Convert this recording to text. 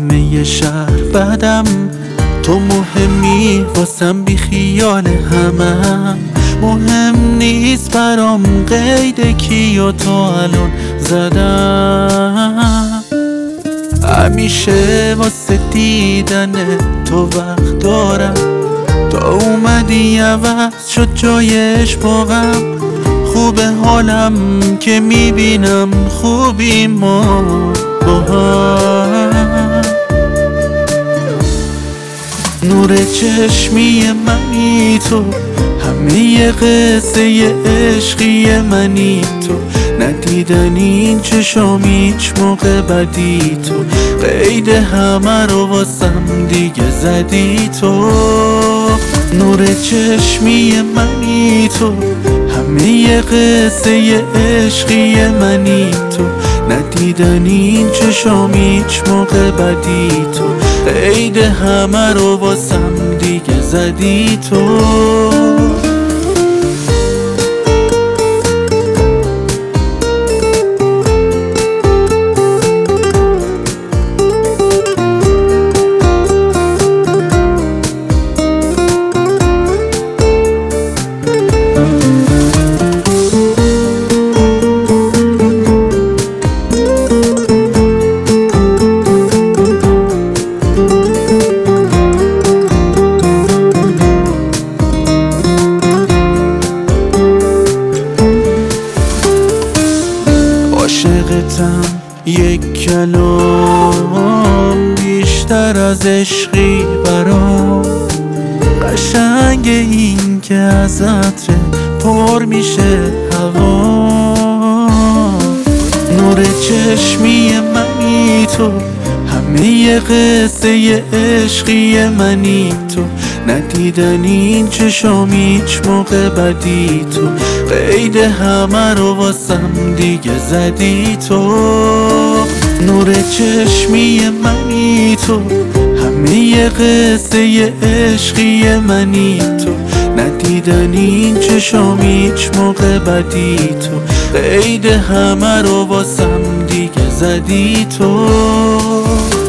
همه شهر بعدم تو مهمی واسم، بی خیال همم مهم نیست برام قید کیو تو الان زدم. همیشه واسه دیدن تو وقت دارم، تا اومدی عوض شد جایش با غم. خوبه حالم که میبینم خوبی ما با هم. نور چشمی منی تو، همه قصه عشقی منی تو. ندیدن این چشام هیچ موقع بدی تو، قید همه رو واسم دیگه زدی تو. نور چشمی منی تو، همه قصه عشقی منی تو. ندیدن این چشام هیچ موقع بدی تو، قید همه رو واسم دیگه زدی تو. عاشقتم یک کلام بیشتر از عشقی برام. قشنگ این که از عطر پر میشه هوا. نور چشمی منی تو، همه قصه عشقی منی تو. ندیدن این چشام هیچ موقع بدی تو، قید همه رو واسم دیگه زدی تو. نور چشمی منی تو، همه قصه عشقی منی تو. ندیدن این چشام هیچ موقع بدی تو، قید همه رو واسم دیگه زدی تو.